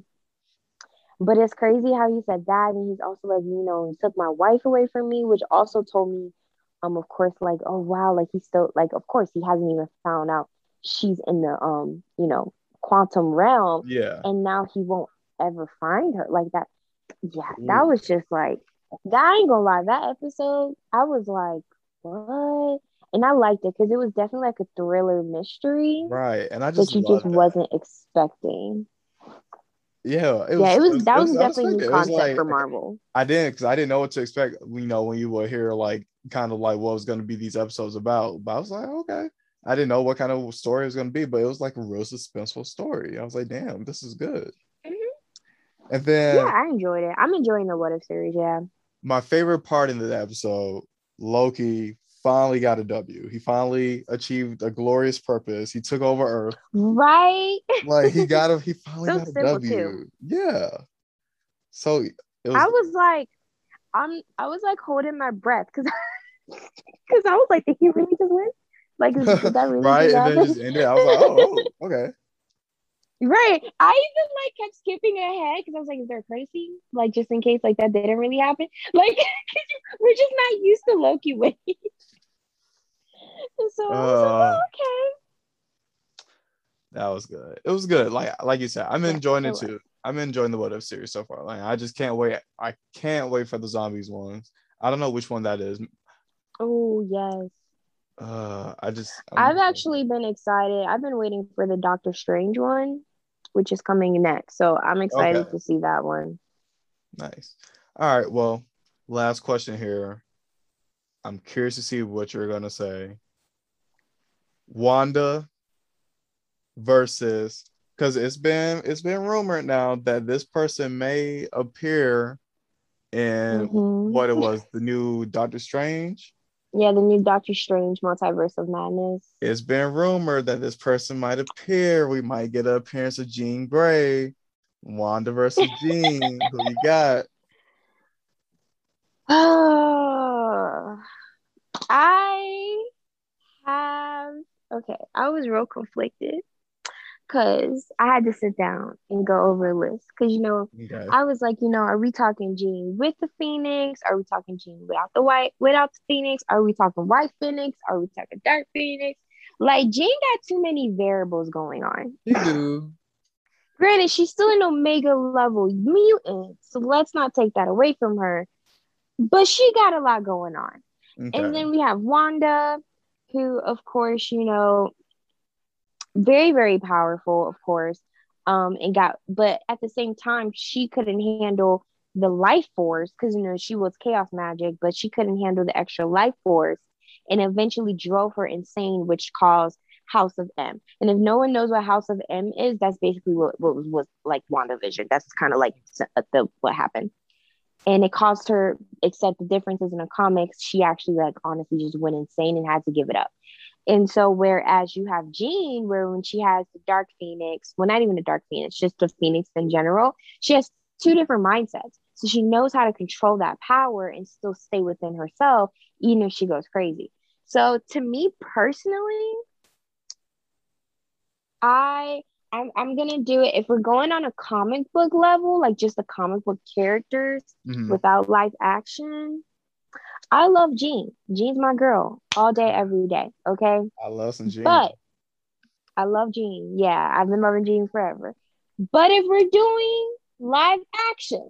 but it's crazy how he said that, and he's also like, you know, he took my wife away from me, which also told me, um, of course, like, oh wow, like he's still like, of course, he hasn't even found out she's in the um, you know, quantum realm, Yeah. and now he won't ever find her like that. Yeah, Ooh. that was just like, that I ain't gonna lie, that episode, I was like, what? And I liked it because it was definitely like a thriller mystery Right. And I that just you just love that. wasn't expecting. Yeah, it Yeah, was it was it was, that it was was definitely a new unexpected. It was concept like for Marvel. I didn't because I didn't know what to expect. You know, when you would hear like kind of like what was going to be these episodes about. But I was like, okay. I didn't know what kind of story it was going to be, but it was like a real suspenseful story. I was like, damn, this is good. Mm-hmm. And then Yeah, I enjoyed it. I'm enjoying the What If series. Yeah. my favorite part in the episode, Loki finally got a W. He finally achieved a glorious purpose. He took over Earth. Right. Like he got a he finally So got a simple, W. too. Yeah. So it was. I was like, I'm. I was like holding my breath because because I was like, did he really just win? Like, is, did that really right, just and then happen? just ended. I was like, oh, oh okay. Right. I even like kept skipping ahead because I was like, is there a crazy? Like, just in case like that didn't really happen. Like, we're just not used to Loki winning. And so I was Uh, like, oh, That was good. It was good. Like like you said, I'm Yeah, enjoying it it was. too. I'm enjoying the What If series so far. Like I just can't wait. I can't wait for the zombies ones. I don't know which one that is. Oh yes. Uh, I just I'm I've actually been excited. I've been waiting for the Doctor Strange one, which is coming next. So I'm okay. excited to see that one. Nice. All right. Well, last question here. I'm curious to see what you're gonna say. Wanda versus, because it's been it's been rumored now that this person may appear in Mm-hmm. what it was, the new Doctor Strange. Yeah, the new Doctor Strange Multiverse of Madness. It's been rumored that this person might appear. We might get an appearance of Jean Grey. Wanda versus Jean. Who you got? Oh, I have okay. I was real conflicted because I had to sit down and go over a list. Because you know, Okay. I was like, you know, are we talking Jean with the Phoenix? Are we talking Jean without the white, without the Phoenix? Are we talking white Phoenix? Are we talking dark Phoenix? Like Jean got too many variables going on. You do. Granted, she's still an Omega level mutant, so let's not take that away from her. But she got a lot going on. Okay. And then we have Wanda, who, of course, you know, very, very powerful, of course. Um, and got, but at the same time, she couldn't handle the life force because, you know, she was chaos magic, but she couldn't handle the extra life force and eventually drove her insane, which caused House of M. And if no one knows what House of M is, that's basically what, what was, was like WandaVision. That's kind of like the what happened. And it caused her, except the differences in the comics, she actually like honestly just went insane and had to give it up. And so whereas you have Jean, where when she has the Dark Phoenix, well, not even the Dark Phoenix, just the Phoenix in general, she has two different mindsets. So she knows how to control that power and still stay within herself, even if she goes crazy. So to me personally, I I'm I'm gonna do it. If we're going on a comic book level, like just the comic book characters Mhm. without live action, I love Jean. Jean's my girl all day, every day. Okay. I love some Jean. But I love Jean. Yeah, I've been loving Jean forever. But if we're doing live action,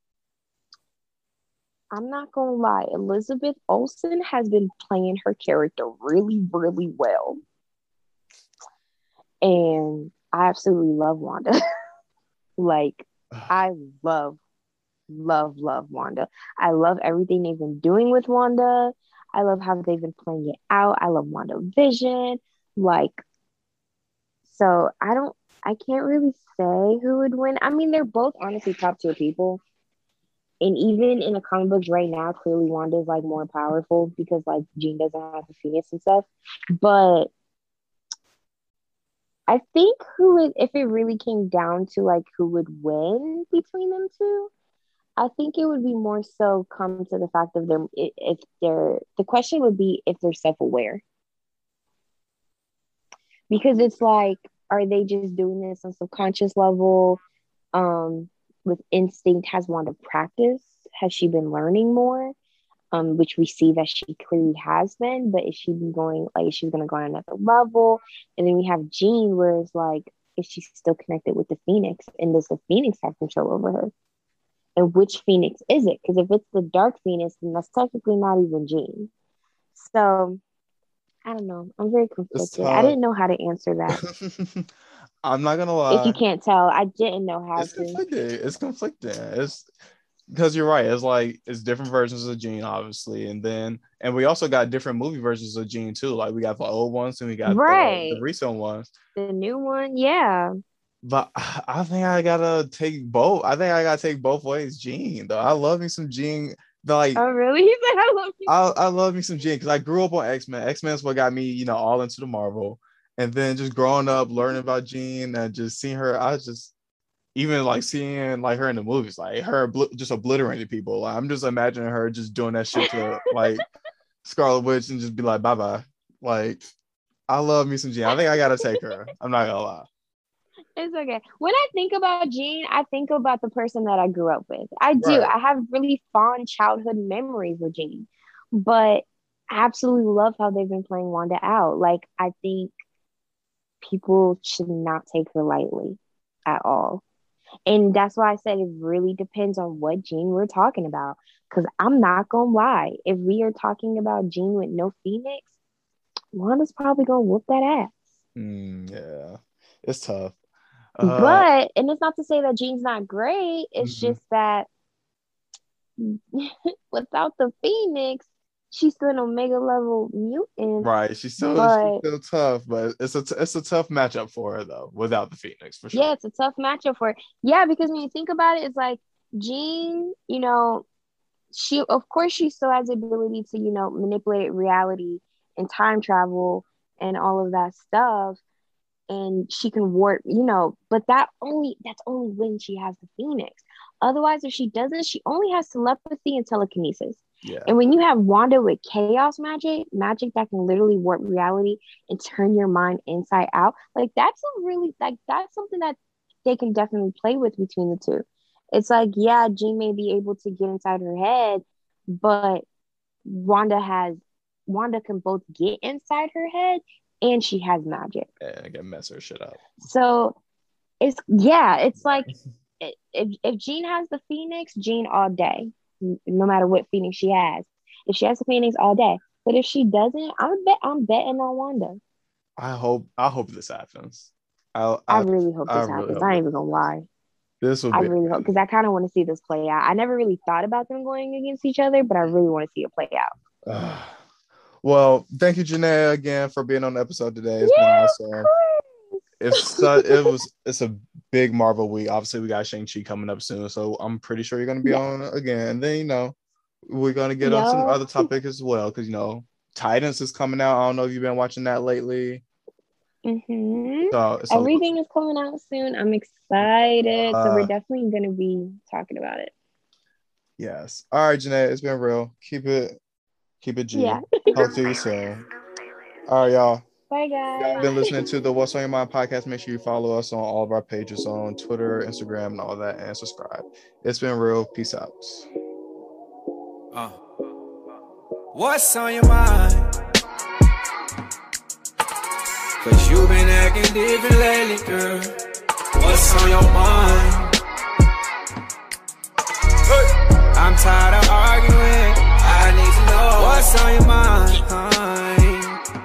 I'm not gonna lie, Elizabeth Olsen has been playing her character really, really well. And I absolutely love Wanda. Like, I love, love, love Wanda. I love everything they've been doing with Wanda. I love how they've been playing it out. I love WandaVision. Like, so I don't, I can't really say who would win. I mean, they're both honestly top tier people. And even in the comic books right now, clearly Wanda's like more powerful because like Jean doesn't have the Phoenix and stuff. But I think who would, if it really came down to like who would win between them two, I think it would be more so come to the fact of them if they're, the question would be if they're self-aware. Because it's like, are they just doing this on subconscious level? Um, with instinct, has Wanda practiced? Has she been learning more? Um, which we see that she clearly has been, but is she been going, like, is she going to go on another level? And then we have Jean, where it's like, is she still connected with the Phoenix? And does the Phoenix have control over her? And which Phoenix is it? Because if it's the Dark Phoenix, then that's technically not even Jean. So, I don't know. I'm very conflicted. I didn't know how to answer that. I'm not gonna If you lie. can't tell, I didn't know how It's to. conflicting. It's conflicting. It's because you're right. It's like it's different versions of Jean, obviously, and then and we also got different movie versions of Jean too. Like we got the old ones and we got Right. the, the recent ones. The new one, yeah. But I think I gotta take both. I think I gotta take both ways. Jean, though, I love me some Jean. Like, oh really? He said, "I love you." I, I love me some Jean because I grew up on X-Men. X-Men is what got me, you know, all into the Marvel. And then just growing up, learning about Jean and just seeing her, I just even like seeing like her in the movies, like her obli- just obliterating people. Like, I'm just imagining her just doing that shit to like Scarlet Witch and just be like, bye bye. Like, I love me some Jean. I think I gotta take her. I'm not gonna lie. It's okay. When I think about Jean, I think about the person that I grew up with. I do. Right. I have really fond childhood memories with Jean, but I absolutely love how they've been playing Wanda out. Like, I think people should not take her lightly at all. And that's why I said it really depends on what Jean we're talking about. Because I'm not going to lie. If we are talking about Jean with no Phoenix, Wanda's probably going to whoop that ass. Mm, yeah, it's tough. Uh, but, and it's not to say that Jean's not great. It's mm-hmm. just that without the Phoenix, she's still an Omega level mutant. Right. She's still, but, she's still tough, but it's a, it's a tough matchup for her, though, without the Phoenix, for sure. Yeah, it's a tough matchup for her. Yeah, because when you think about it, it's like Jean, you know, she, of course, she still has the ability to, you know, manipulate reality and time travel and all of that stuff. And she can warp, you know, but that only, that's only when she has the Phoenix. Otherwise, if she doesn't, she only has telepathy and telekinesis. Yeah. And when you have Wanda with chaos magic, magic that can literally warp reality and turn your mind inside out, like that's a really, like that's something that they can definitely play with between the two. It's like, yeah, Jean may be able to get inside her head, but Wanda has, Wanda can both get inside her head and she has magic. Yeah, I can mess her shit up. So it's, yeah, it's like, if, if Jean has the Phoenix, Jean all day. No matter what Phoenix she has. If she has a Phoenix all day. But if she doesn't, I'm bet I'm betting on Wanda. I hope I hope this happens. I I, I really hope this I happens. Really I ain't even gonna lie. This will I be really hope because I kind of want to see this play out. I never really thought about them going against each other, but I really want to see it play out. Uh, well, thank you, Janae, again for being on the episode today. It's yeah, been awesome. It's such, it was it's a big Marvel week. Obviously, we got Shang-Chi coming up soon, so I'm pretty sure you're going to be yeah. on again. And then, you know, we're going to get yeah. on some other topics as well because, you know, Titans is coming out. I don't know if you've been watching that lately. Mm-hmm. So, so everything is coming out soon. I'm excited. Uh, so we're definitely going to be talking about it. Yes. All right, Janae, it's been real. Keep it, keep it G. Yeah. Talk to you soon. All right, y'all. Bye, guys. Y'all been listening to the What's on Your Mind podcast. Make sure you follow us on all of our pages on Twitter, Instagram, and all that, and subscribe. It's been real. Peace out. Uh, what's on your mind? Cause you've been acting different lately, girl. What's on your mind? Hey. I'm tired of arguing. I need to know what's on your mind.